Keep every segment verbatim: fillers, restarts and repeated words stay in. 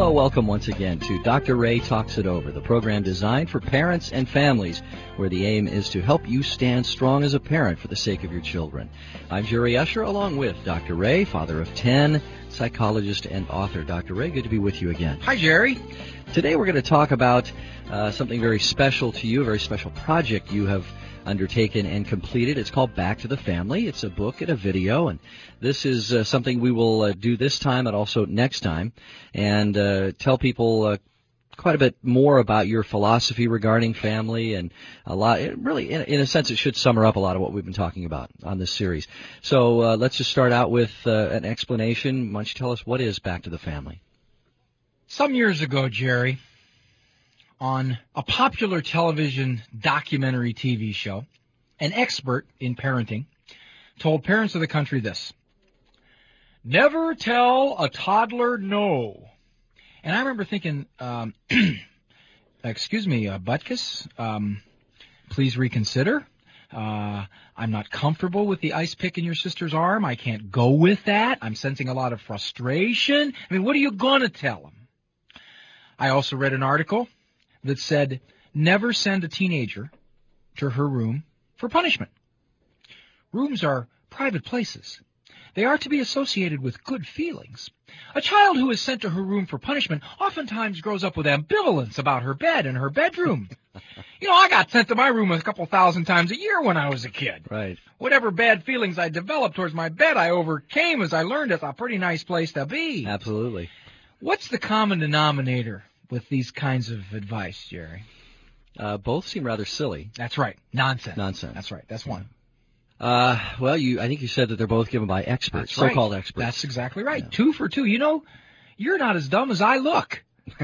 Hello, welcome once again to Doctor Ray Talks It Over, the program designed for parents and families, where the aim is to help you stand strong as a parent for the sake of your children. I'm Jerry Usher, along with Doctor Ray, father of ten, psychologist and author. Doctor Ray, good to be with you again. Hi, Jerry. Today we're going to talk about uh, something very special to you, a very special project you have undertaken and completed. It's called Back to the Family. It's a book and a video, and this is uh, something we will uh, do this time and also next time, and uh, tell people uh, quite a bit more about your philosophy regarding family, and a lot, it really, in, in a sense, it should summer up a lot of what we've been talking about on this series. So uh, let's just start out with uh, an explanation. Why don't you tell us what is Back to the Family? Some years ago, Jerry, on a popular television documentary T V show, an expert in parenting told parents of the country this: never tell a toddler no. And I remember thinking, um, excuse me, uh, Butkus, um, please reconsider. Uh, I'm not comfortable with the ice pick in your sister's arm. I can't go with that. I'm sensing a lot of frustration. I mean, what are you going to tell them? I also read an article that said, never send a teenager to her room for punishment. Rooms are private places. They are to be associated with good feelings. A child who is sent to her room for punishment oftentimes grows up with ambivalence about her bed and her bedroom. You know, I got sent to my room a couple thousand times a year when I was a kid. Right. Whatever bad feelings I developed towards my bed, I overcame as I learned it's a pretty nice place to be. Absolutely. What's the common denominator with these kinds of advice, Jerry? Uh, both seem rather silly. That's right. Nonsense. Nonsense. That's right. That's one. Uh, well, you, I think you said that they're both given by experts, That's right. so-called experts. That's exactly right. Yeah. Two for two. You know, you're not as dumb as I look.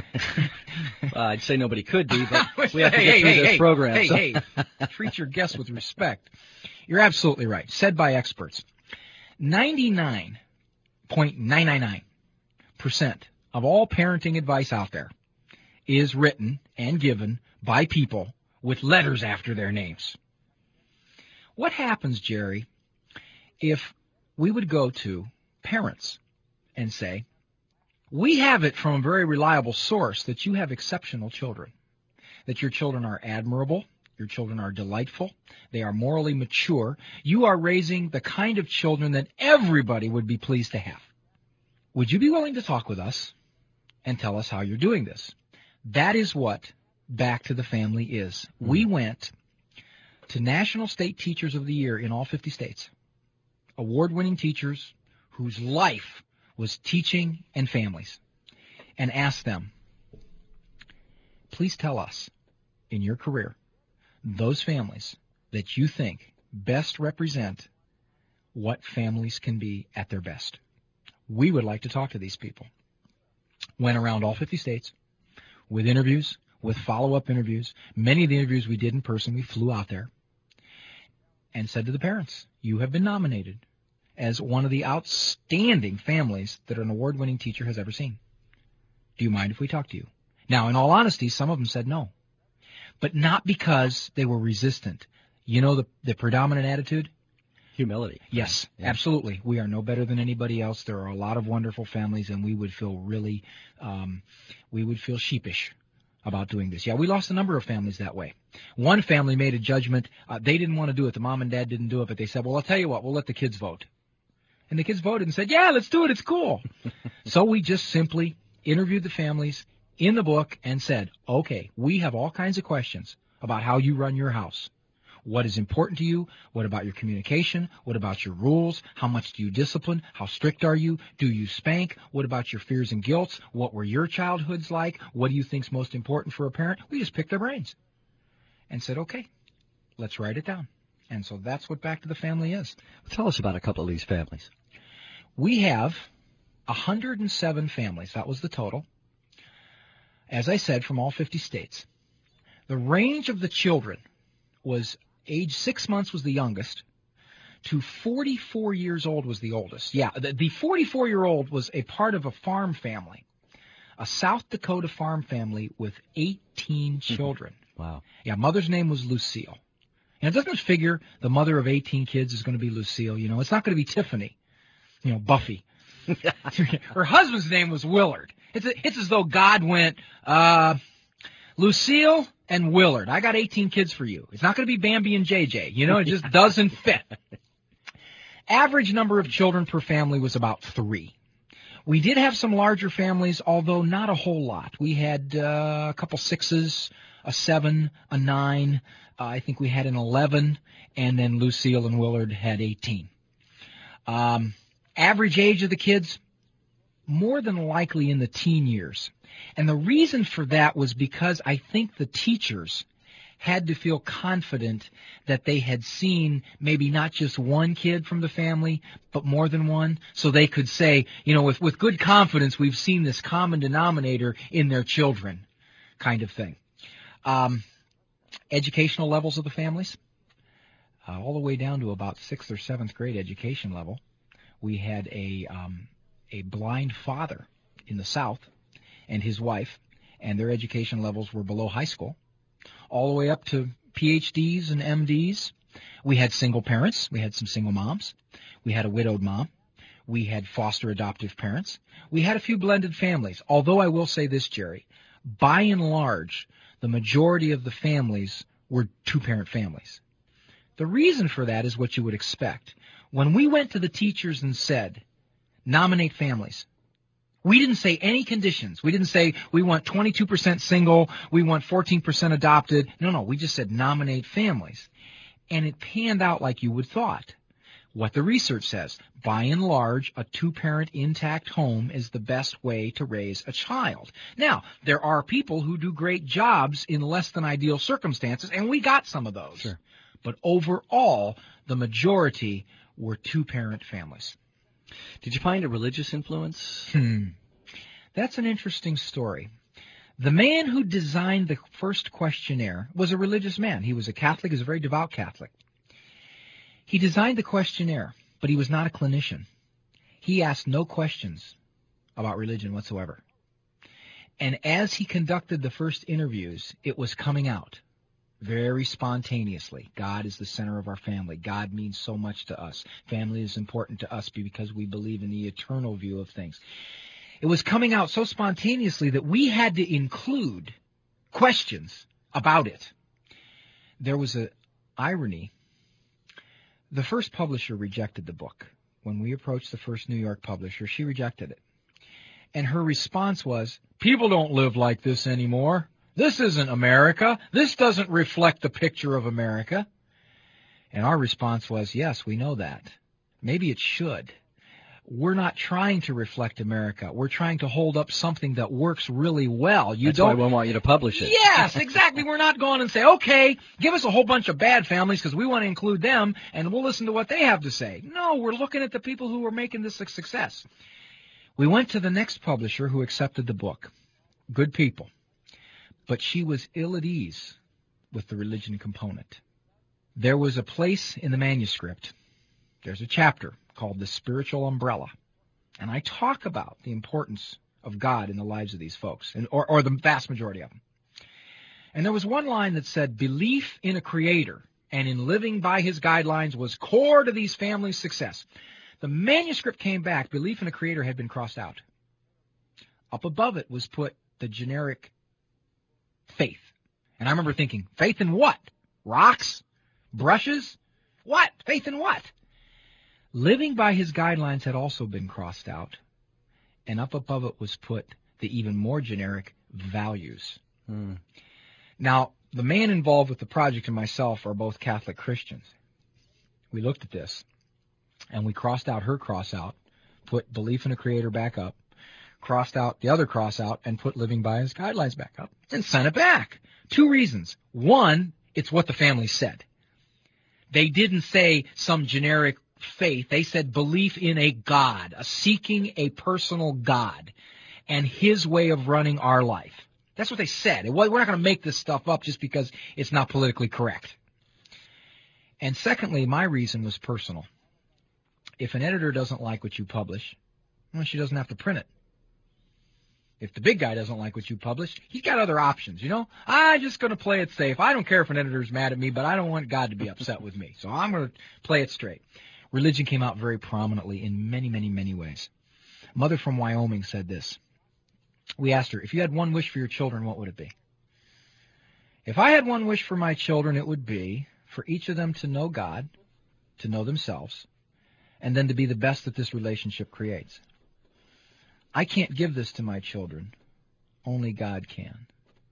uh, I'd say nobody could be, but we have to hey, get hey, through hey, this hey, program. Hey, so. hey, treat your guests with respect. You're absolutely right. Said by experts. ninety-nine point nine nine nine percent of all parenting advice out there is written and given by people with letters after their names. What happens, Jerry, if we would go to parents and say, we have it from a very reliable source that you have exceptional children, that your children are admirable, your children are delightful, they are morally mature, you are raising the kind of children that everybody would be pleased to have. Would you be willing to talk with us and tell us how you're doing this? That is what Back to the Family is. Mm-hmm. We went to National State Teachers of the Year in all fifty states, award-winning teachers whose life was teaching and families, and asked them, please tell us, in your career, those families that you think best represent what families can be at their best. We would like to talk to these people. Went around all fifty states with interviews, with follow-up interviews. Many of the interviews we did in person, we flew out there and said to the parents, you have been nominated as one of the outstanding families that an award-winning teacher has ever seen. Do you mind if we talk to you? Now, in all honesty, some of them said no, but not because they were resistant. You know the, the predominant attitude? Humility. Yes, yeah. Absolutely. We are no better than anybody else. There are a lot of wonderful families, and we would feel really, um, we would feel sheepish about doing this. Yeah, we lost a number of families that way. One family made a judgment. Uh, they didn't want to do it. The mom and dad didn't do it, but they said, well, I'll tell you what, we'll let the kids vote. And the kids voted and said, yeah, let's do it. It's cool. So we just simply interviewed the families in the book and said, okay, we have all kinds of questions about how you run your house. What is important to you? What about your communication? What about your rules? How much do you discipline? How strict are you? Do you spank? What about your fears and guilts? What were your childhoods like? What do you think is most important for a parent? We just picked their brains and said, okay, let's write it down. And so that's what Back to the Family is. Tell us about a couple of these families. We have one hundred seven families. That was the total. As I said, from all fifty states. The range of the children was age six months was the youngest, to forty-four years old was the oldest. Yeah, the, the forty-four-year-old was a part of a farm family, a South Dakota farm family with eighteen children. Wow. Yeah, mother's name was Lucille. And it doesn't figure the mother of eighteen kids is going to be Lucille. You know, it's not going to be Tiffany, you know, Buffy. Her husband's name was Willard. It's a, it's as though God went, uh, Lucille and Willard, I got eighteen kids for you. It's not going to be Bambi and J J. You know, it just doesn't fit. Average number of children per family was about three. We did have some larger families, although not a whole lot. We had uh, a couple sixes, a seven, a nine. Uh, I think we had an eleven, and then Lucille and Willard had eighteen. Um, average age of the kids, more than likely in the teen years. And the reason for that was because I think the teachers had to feel confident that they had seen maybe not just one kid from the family, but more than one. So they could say, you know, with, with good confidence, we've seen this common denominator in their children kind of thing. Um, educational levels of the families, uh, all the way down to about sixth or seventh grade education level. We had a um, a blind father in the South and his wife, and their education levels were below high school, all the way up to P H Ds and M Ds. We had single parents. We had some single moms. We had a widowed mom. We had foster adoptive parents. We had a few blended families, although I will say this, Jerry, by and large, the majority of the families were two-parent families. The reason for that is what you would expect. When we went to the teachers and said, nominate families, we didn't say any conditions. We didn't say we want twenty-two percent single, we want fourteen percent adopted. No, no, we just said nominate families. And it panned out like you would thought. What the research says, by and large, a two-parent intact home is the best way to raise a child. Now, there are people who do great jobs in less than ideal circumstances, and we got some of those. Sure. But overall, the majority were two-parent families. Did you find a religious influence? Hmm. That's an interesting story. The man who designed the first questionnaire was a religious man. He was a Catholic. He was a very devout Catholic. He designed the questionnaire, but he was not a clinician. He asked no questions about religion whatsoever. And as he conducted the first interviews, it was coming out very spontaneously. God is the center of our family. God means so much to us. Family is important to us because we believe in the eternal view of things. It was coming out so spontaneously that we had to include questions about it. There was an irony. The first publisher rejected the book. When we approached the first New York publisher, she rejected it. And her response was, people don't live like this anymore. This isn't America. This doesn't reflect the picture of America. And our response was, yes, we know that. Maybe it should. We're not trying to reflect America. We're trying to hold up something that works really well. You That's don't why we want you to publish it. Yes, exactly. We're not going and say, okay, give us a whole bunch of bad families because we want to include them, and we'll listen to what they have to say. No, we're looking at the people who are making this a success. We went to the next publisher who accepted the book. Good people. But she was ill at ease with the religion component. There was a place in the manuscript, there's a chapter called The Spiritual Umbrella, and I talk about the importance of God in the lives of these folks, and, or, or the vast majority of them. And there was one line that said, belief in a creator and in living by his guidelines was core to these families' success. The manuscript came back, belief in a creator had been crossed out. Up above it was put the generic faith. And I remember thinking, faith in what? Rocks? Brushes? What? Faith in what? Living by his guidelines had also been crossed out. And up above it was put the even more generic values. Hmm. Now, the man involved with the project and myself are both Catholic Christians. We looked at this, and we crossed out her cross out, put belief in a creator back up, crossed out the other cross out, and put living by his guidelines back up, and sent it back. Two reasons. One, it's what the family said. They didn't say some generic faith. They said belief in a God, a seeking a personal God, and his way of running our life. That's what they said. We're not going to make this stuff up just because it's not politically correct. And secondly, my reason was personal. If an editor doesn't like what you publish, well, she doesn't have to print it. If the big guy doesn't like what you publish, he's got other options, you know. I'm just going to play it safe. I don't care if an editor's mad at me, but I don't want God to be upset with me. So I'm going to play it straight. Religion came out very prominently in many, many, many ways. Mother from Wyoming said this. We asked her, if you had one wish for your children, what would it be? If I had one wish for my children, it would be for each of them to know God, to know themselves, and then to be the best that this relationship creates. I can't give this to my children. Only God can.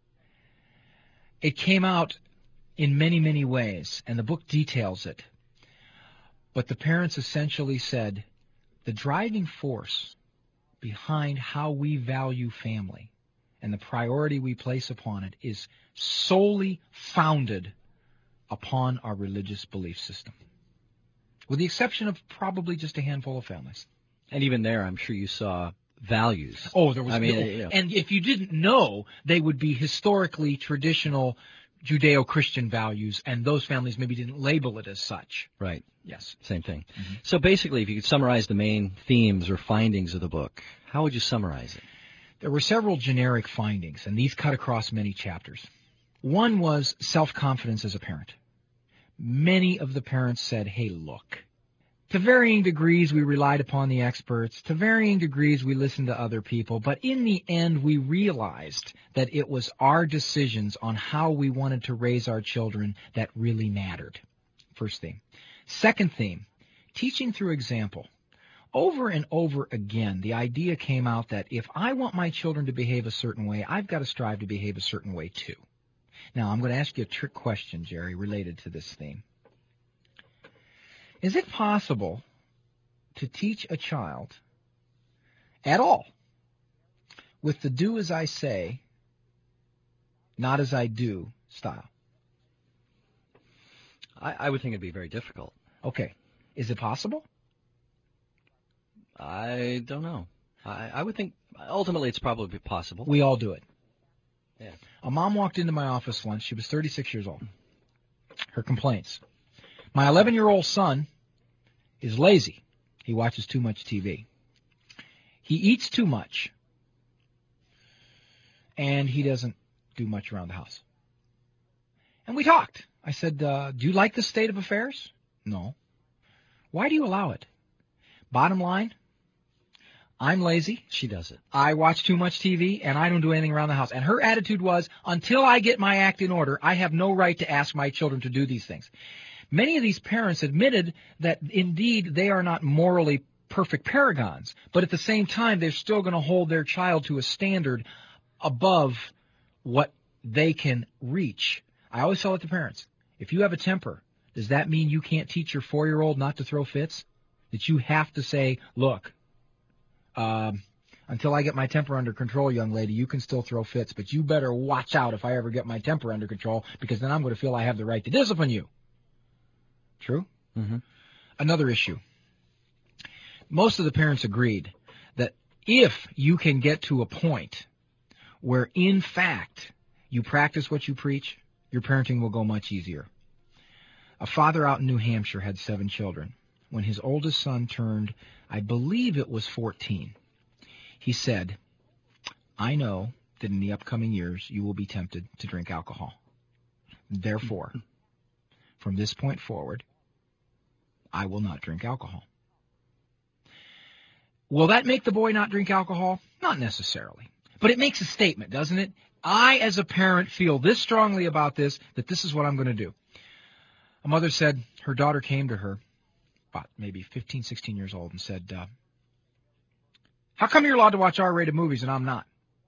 It came out in many, many ways, and the book details it. But the parents essentially said, the driving force behind how we value family and the priority we place upon it is solely founded upon our religious belief system, with the exception of probably just a handful of families. And even there, I'm sure you saw values. Oh, there was. I mean, no, you know. And if you didn't know, they would be historically traditional Judeo-Christian values, and those families maybe didn't label it as such. Right. Yes. Same thing. Mm-hmm. So basically, if you could summarize the main themes or findings of the book, how would you summarize it? There were several generic findings, and these cut across many chapters. One was self-confidence as a parent. Many of the parents said, hey, look, to varying degrees we relied upon the experts, to varying degrees we listened to other people, but in the end we realized that it was our decisions on how we wanted to raise our children that really mattered. First theme. Second theme, teaching through example. Over and over again, the idea came out that if I want my children to behave a certain way, I've got to strive to behave a certain way too. Now, I'm going to ask you a trick question, Jerry, related to this theme. Is it possible to teach a child at all with the do as I say, not as I do style? I, I would think it'd be very difficult. Okay. Is it possible? I don't know. I, I would think ultimately it's probably possible. We all do it. Yeah. A mom walked into my office once. She was thirty-six years old. Her complaints. My eleven-year-old son is lazy. He watches too much T V. He eats too much. And he doesn't do much around the house. And we talked. I said, uh, do you like the state of affairs? No. Why do you allow it? Bottom line, I'm lazy. She does it. I watch too much T V, and I don't do anything around the house. And her attitude was, until I get my act in order, I have no right to ask my children to do these things. Many of these parents admitted that, indeed, they are not morally perfect paragons, but at the same time, they're still going to hold their child to a standard above what they can reach. I always tell it to parents, if you have a temper, does that mean you can't teach your four-year-old not to throw fits? That you have to say, look, um, until I get my temper under control, young lady, you can still throw fits, but you better watch out if I ever get my temper under control, because then I'm going to feel I have the right to discipline you. True? Mm-hmm. Another issue. Most of the parents agreed that if you can get to a point where, in fact, you practice what you preach, your parenting will go much easier. A father out in New Hampshire had seven children. When his oldest son turned, I believe it was fourteen, he said, I know that in the upcoming years you will be tempted to drink alcohol. Therefore, from this point forward, I will not drink alcohol. Will that make the boy not drink alcohol? Not necessarily. But it makes a statement, doesn't it? I, as a parent, feel this strongly about this, that this is what I'm going to do. A mother said her daughter came to her, about maybe fifteen, sixteen years old, and said, uh, how come you're allowed to watch R-rated movies and I'm not?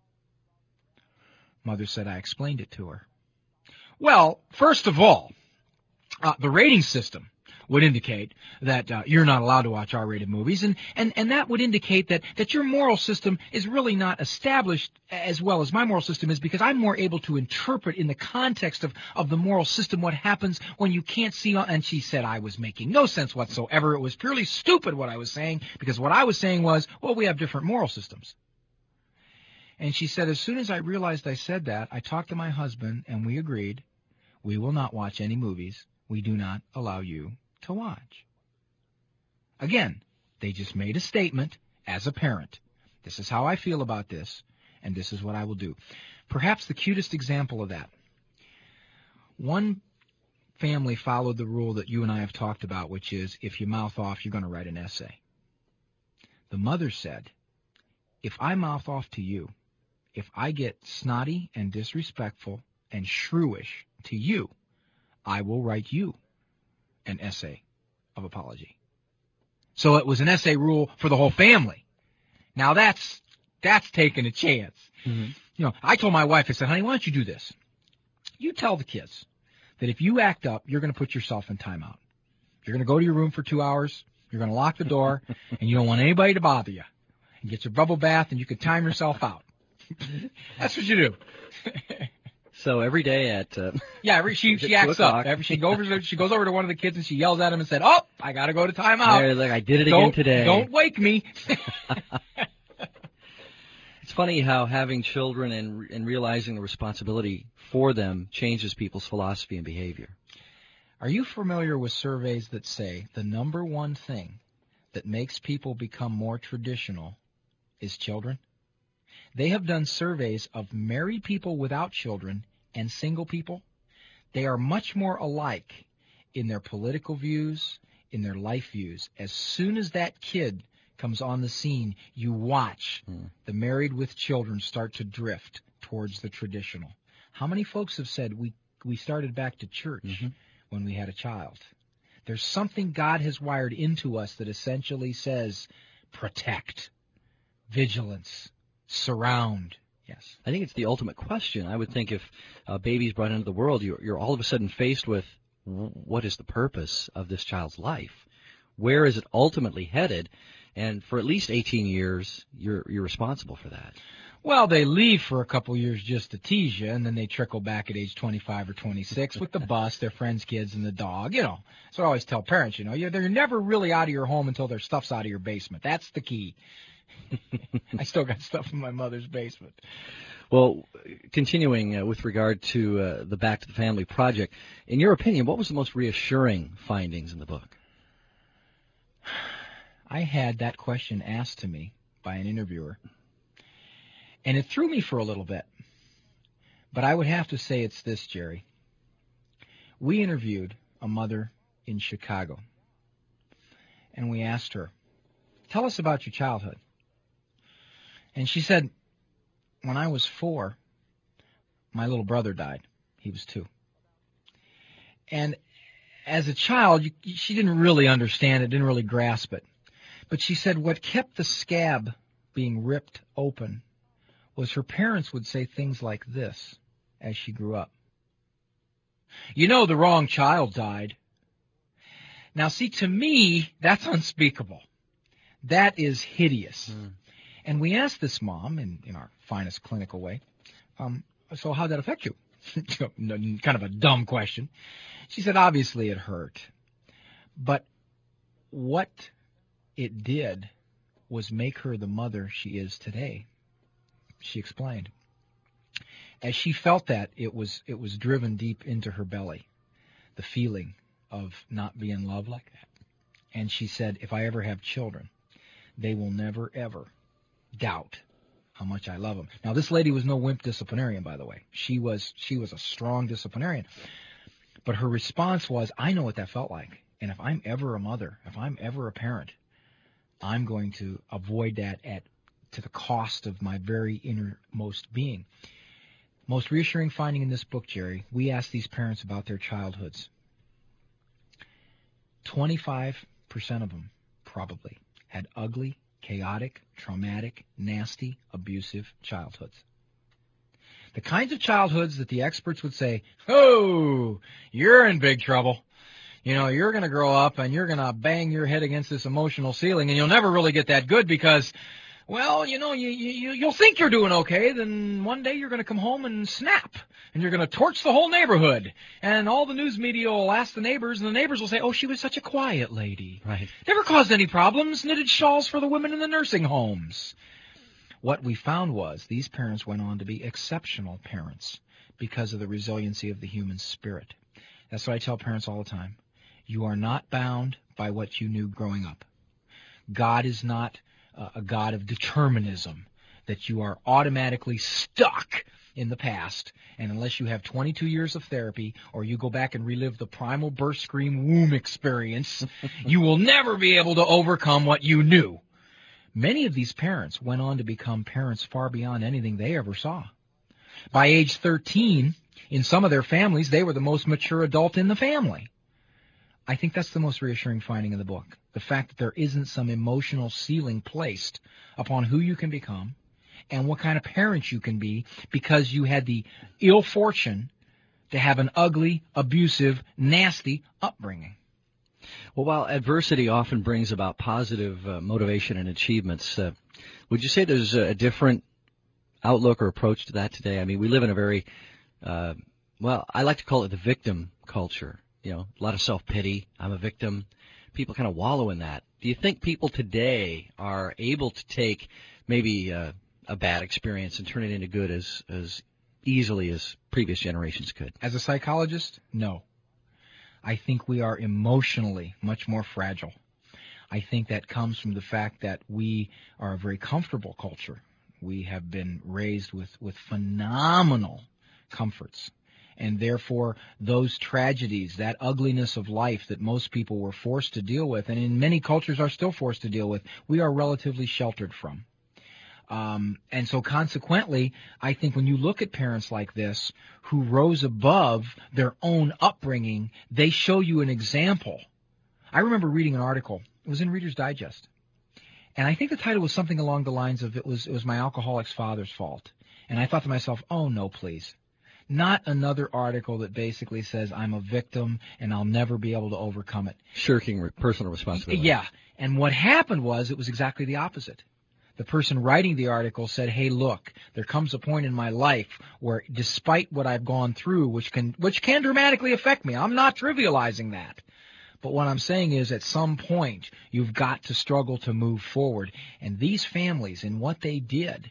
Mother said, I explained it to her. Well, first of all, uh, the rating system would indicate that uh, you're not allowed to watch R-rated movies, and, and, and that would indicate that, that your moral system is really not established as well as my moral system is, because I'm more able to interpret in the context of, of the moral system what happens when you can't see. And she said I was making no sense whatsoever. It was purely stupid what I was saying, because what I was saying was, well, we have different moral systems. And she said, as soon as I realized I said that, I talked to my husband, and we agreed we will not watch any movies we do not allow you to watch. Again, they just made a statement as a parent. This is how I feel about this, and this is what I will do. Perhaps the cutest example of that. One family followed the rule that you and I have talked about, which is if you mouth off, you're going to write an essay. The mother said, if I mouth off to you, if I get snotty and disrespectful and shrewish to you, I will write you an essay of apology. So it was an essay rule for the whole family. Now that's that's taking a chance. Mm-hmm. You know, I told my wife, I said, honey, why don't you do this? You tell the kids that if you act up, you're going to put yourself in timeout. You're going to go to your room for two hours. You're going to lock the door, and you don't want anybody to bother you. And get your bubble bath, and you can time yourself out. That's what you do. So every day at uh, yeah, every, she she acts up. Every, she goes over she goes over to one of the kids and she yells at him and said, "Oh, I got to go to timeout. There, look, I did it don't, again today. Don't wake me." It's funny how having children and and realizing the responsibility for them changes people's philosophy and behavior. Are you familiar with surveys that say the number one thing that makes people become more traditional is children? They have done surveys of married people without children and single people. They are much more alike in their political views, in their life views. As soon as that kid comes on the scene, you watch mm. the married with children start to drift towards the traditional. How many folks have said we, we started back to church mm-hmm. when we had a child? There's something God has wired into us that essentially says protect, vigilance, surround. Yes. I think it's the ultimate question. I would think if a baby's brought into the world, you're, you're all of a sudden faced with what is the purpose of this child's life? Where is it ultimately headed? And for at least eighteen years, you're you're responsible for that. Well, they leave for a couple years just to tease you, and then they trickle back at age twenty-five or twenty-six with the bus, their friends' kids, and the dog. You know, so I always tell parents, you know, you're, they're never really out of your home until their stuff's out of your basement. That's the key. I still got stuff in my mother's basement. Well, continuing uh, with regard to uh, the Back to the Family project, in your opinion, what was the most reassuring findings in the book? I had that question asked to me by an interviewer, and it threw me for a little bit. But I would have to say it's this, Jerry. We interviewed a mother in Chicago, and we asked her, tell us about your childhood. And she said, when I was four, my little brother died. He was two. And as a child, you, she didn't really understand it, didn't really grasp it. But she said what kept the scab being ripped open was her parents would say things like this as she grew up. You know, the wrong child died. Now, see, to me, that's unspeakable. That is hideous. Mm. And we asked this mom, in, in our finest clinical way, um, so how'd that affect you? Kind of a dumb question. She said, obviously it hurt. But what it did was make her the mother she is today. She explained. As she felt that, it was it was driven deep into her belly, the feeling of not being loved like that. And she said, if I ever have children, they will never, ever doubt how much I love them. Now, this lady was no wimp disciplinarian, by the way. She was she was a strong disciplinarian. But her response was, I know what that felt like. And if I'm ever a mother, if I'm ever a parent, I'm going to avoid that at to the cost of my very innermost being. Most reassuring finding in this book, Jerry, we asked these parents about their childhoods. twenty-five percent of them, probably, had ugly, chaotic, traumatic, nasty, abusive childhoods. The kinds of childhoods that the experts would say, oh, you're in big trouble. You know, you're going to grow up and you're going to bang your head against this emotional ceiling and you'll never really get that good because, well, you know, you, you, you'll think you're doing okay. Then one day you're going to come home and snap and you're going to torch the whole neighborhood. And all the news media will ask the neighbors and the neighbors will say, oh, she was such a quiet lady. Right. Never caused any problems, knitted shawls for the women in the nursing homes. What we found was these parents went on to be exceptional parents because of the resiliency of the human spirit. That's what I tell parents all the time. You are not bound by what you knew growing up. God is not uh, a God of determinism, that you are automatically stuck in the past, and unless you have twenty-two years of therapy or you go back and relive the primal birth scream womb experience, you will never be able to overcome what you knew. Many of these parents went on to become parents far beyond anything they ever saw. By age thirteen, in some of their families, they were the most mature adult in the family. I think that's the most reassuring finding of the book, the fact that there isn't some emotional ceiling placed upon who you can become and what kind of parent you can be because you had the ill fortune to have an ugly, abusive, nasty upbringing. Well, while adversity often brings about positive uh, motivation and achievements, uh, would you say there's a different outlook or approach to that today? I mean, we live in a very, uh, well, I like to call it the victim culture. You know, a lot of self-pity. I'm a victim. People kind of wallow in that. Do you think people today are able to take maybe uh, a bad experience and turn it into good as, as easily as previous generations could? As a psychologist, no. I think we are emotionally much more fragile. I think that comes from the fact that we are a very comfortable culture. We have been raised with, with phenomenal comforts. And therefore, those tragedies, that ugliness of life that most people were forced to deal with, and in many cultures are still forced to deal with, we are relatively sheltered from. Um, and so consequently, I think when you look at parents like this who rose above their own upbringing, they show you an example. I remember reading an article. It was in Reader's Digest. And I think the title was something along the lines of, it was, it was my alcoholic's father's fault. And I thought to myself, oh, no, please. Not another article that basically says I'm a victim and I'll never be able to overcome it. Shirking re- personal responsibility. Yeah. And what happened was it was exactly the opposite. The person writing the article said, hey, look, there comes a point in my life where despite what I've gone through, which can which can dramatically affect me, I'm not trivializing that. But what I'm saying is at some point you've got to struggle to move forward. And these families and what they did,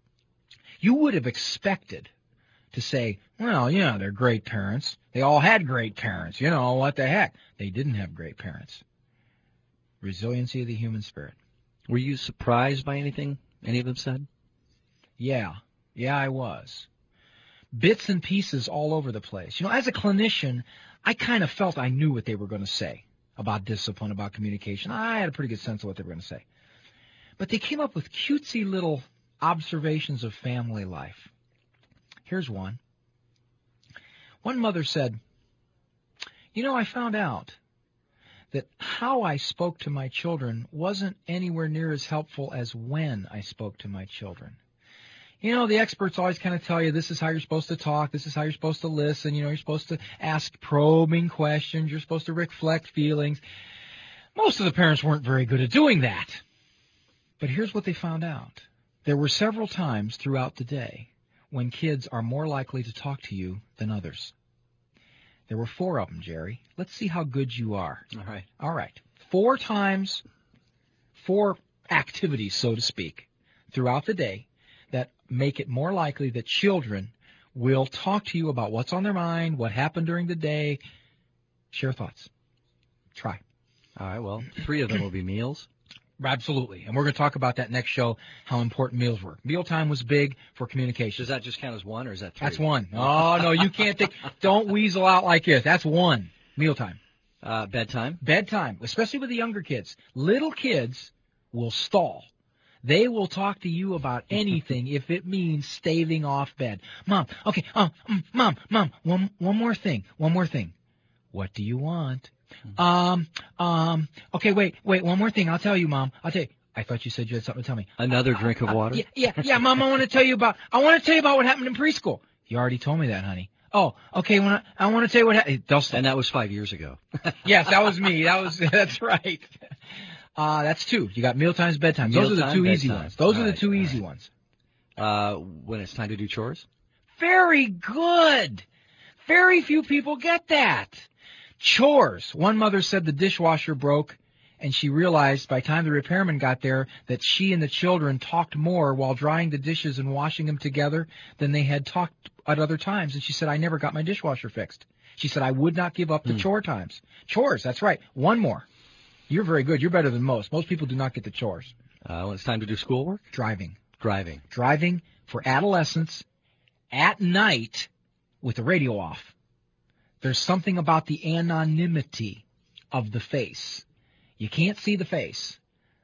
you would have expected to say, well, yeah, they're great parents. They all had great parents. You know, what the heck? They didn't have great parents. Resiliency of the human spirit. Were you surprised by anything any of them said? Yeah. Yeah, I was. Bits and pieces all over the place. You know, as a clinician, I kind of felt I knew what they were going to say about discipline, about communication. I had a pretty good sense of what they were going to say. But they came up with cutesy little observations of family life. Here's one. One mother said, you know, I found out that how I spoke to my children wasn't anywhere near as helpful as when I spoke to my children. You know, the experts always kind of tell you this is how you're supposed to talk, this is how you're supposed to listen, you know, you're supposed to ask probing questions, you're supposed to reflect feelings. Most of the parents weren't very good at doing that. But here's what they found out. There were several times throughout the day when kids are more likely to talk to you than others. There were four of them, Jerry. Let's see how good you are. All right. All right. Four times, four activities, so to speak, throughout the day that make it more likely that children will talk to you about what's on their mind, what happened during the day. Share thoughts. Try. All right. Well, three of them will be meals. Absolutely. And we're going to talk about that next show, how important meals were. Mealtime was big for communication. Does that just count as one, or is that three? That's one. Oh, no, you can't think. Don't weasel out like this. That's one. Mealtime. Uh, bedtime? Bedtime, especially with the younger kids. Little kids will stall. They will talk to you about anything if it means staving off bed. Mom, okay, um, um, Mom, Mom, one, one more thing, one more thing. What do you want? Um, um, okay, wait, wait, one more thing. I'll tell you, Mom. I'll tell you. I thought you said you had something to tell me. Another drink of water? Uh, yeah, yeah, yeah, Mom, I want to tell you about, I want to tell you about what happened in preschool. You already told me that, honey. Oh, okay, when I, I want to tell you what happened. And that was five years ago. Yes, that was me. That was, that's right. Uh, that's two. You got mealtimes, bedtime. Those Mealtime, are the two bedtime. easy ones. Those All are the right, two all easy right. ones. Uh, when it's time to do chores? Very good. Very few people get that. Chores. One mother said the dishwasher broke, and she realized by the time the repairman got there that she and the children talked more while drying the dishes and washing them together than they had talked at other times. And she said, I never got my dishwasher fixed. She said, I would not give up the Hmm. chore times. Chores, that's right. One more. You're very good. You're better than most. Most people do not get the chores. Uh, when it's time to do schoolwork? Driving. Driving. Driving for adolescents at night with the radio off. There's something about the anonymity of the face. You can't see the face,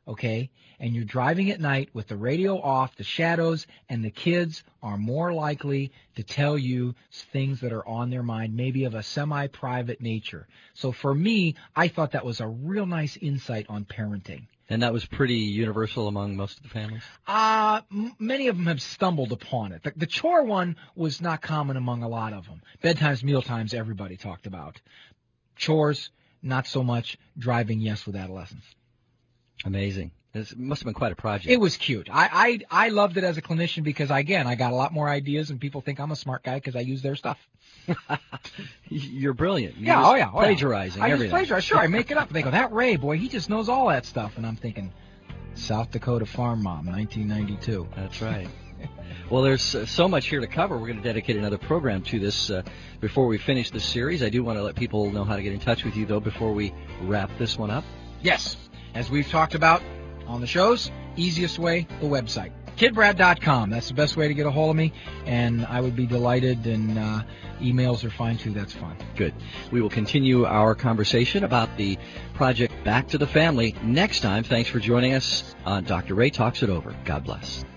okay, and you're driving at night with the radio off, the shadows, and the kids are more likely to tell you things that are on their mind, maybe of a semi-private nature. So for me, I thought that was a real nice insight on parenting. And that was pretty universal among most of the families? Uh, m- many of them have stumbled upon it. The, the chore one was not common among a lot of them. Bedtimes, mealtimes, everybody talked about. Chores, not so much. Driving, yes, with adolescents. Amazing. It must have been quite a project. It was cute. I, I I loved it as a clinician because, again, I got a lot more ideas, and people think I'm a smart guy because I use their stuff. You're brilliant. You're yeah, oh yeah, oh plagiarizing yeah. I everything. just plagiarize. Sure, I make it up. They go, that Ray, boy, he just knows all that stuff. And I'm thinking, South Dakota Farm Mom, nineteen ninety-two. That's right. Well, there's uh, so much here to cover. We're going to dedicate another program to this uh, before we finish this series. I do want to let people know how to get in touch with you, though, before we wrap this one up. Yes. As we've talked about on the shows, easiest way, the website. kid brad dot com. That's the best way to get a hold of me, and I would be delighted, and uh, emails are fine, too. That's fine. Good. We will continue our conversation about the project Back to the Family next time. Thanks for joining us on Doctor Ray Talks It Over. God bless.